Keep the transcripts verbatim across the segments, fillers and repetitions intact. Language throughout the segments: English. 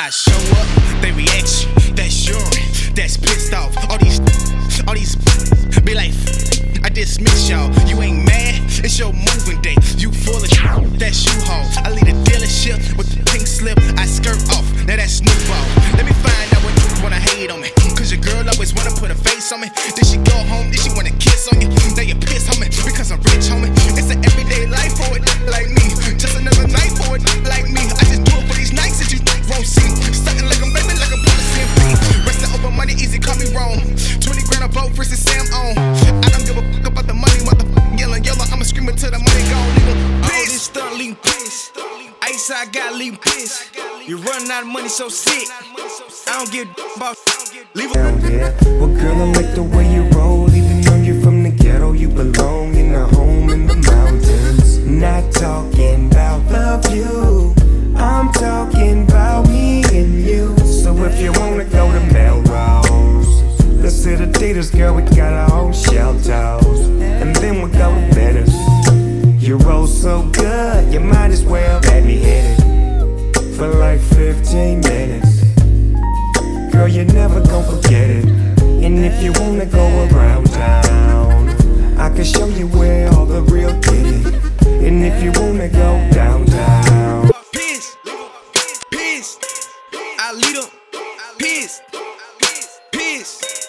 I show up, they reaction. That's your, that's pissed off. All these, all these be like, I dismiss y'all. You ain't mad, it's your moving day. You full of shit, that's you hoe. I lead a dealership with the pink slip. I skirt off, now that's Snoop Dogg. Let me find out what you wanna hate on me. Cause your girl always wanna put a face on me. Did she go home? Did she wanna kiss on you? Now you pissed on me because I'm rich, homie. It's an everyday life for it like me. Just another night for it like me. I just do it for these nights that you won't see. Stuntin' like I'm baby, like I'm born to C M P. Restin' over money, easy, call me wrong. twenty grand a vote, versus Sam on. I don't give a fuck about the money, motherfucker. Yellow, yellow, I'ma scream until the money gone. All this stuff leave piss. Ice, I got leave piss. You running out of money so sick. I don't give a about leave a yeah. Well, girl, I like the way you roll. Even though you're from the ghetto, you belong in a home in the mountains. Not talking about love you, I'm talking about me and you. So if you wanna go to Melrose, let's hit the Adidas, girl, we got our own shelters. And then we'll go to Venice. You roll so good, you might as well let me hit it for like fifteen minutes. Girl, you're never gon' forget it. And if you wanna go around town, I can show you where all the real get it. And if you wanna go downtown, piss, piss, I lead them, piss, piss.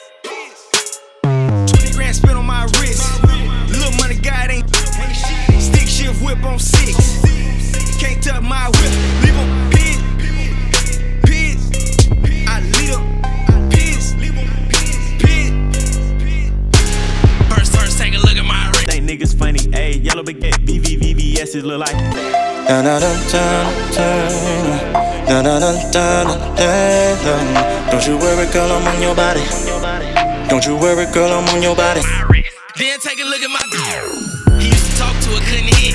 twenty grand spent on my wrist. Little money guy ain't stick shift whip on six. Can't touch my whip, leave them piss, piss. I lead them, piss, piss. First, first, take a look at my wrist. Think niggas funny, ayy. Yellow baguette, V V V V S's look like. Na na na na na na na na. Don't you worry, girl, I'm on your body. Don't you worry, girl, I'm on your body. Then take a look at my. He used to talk to her, couldn't hear.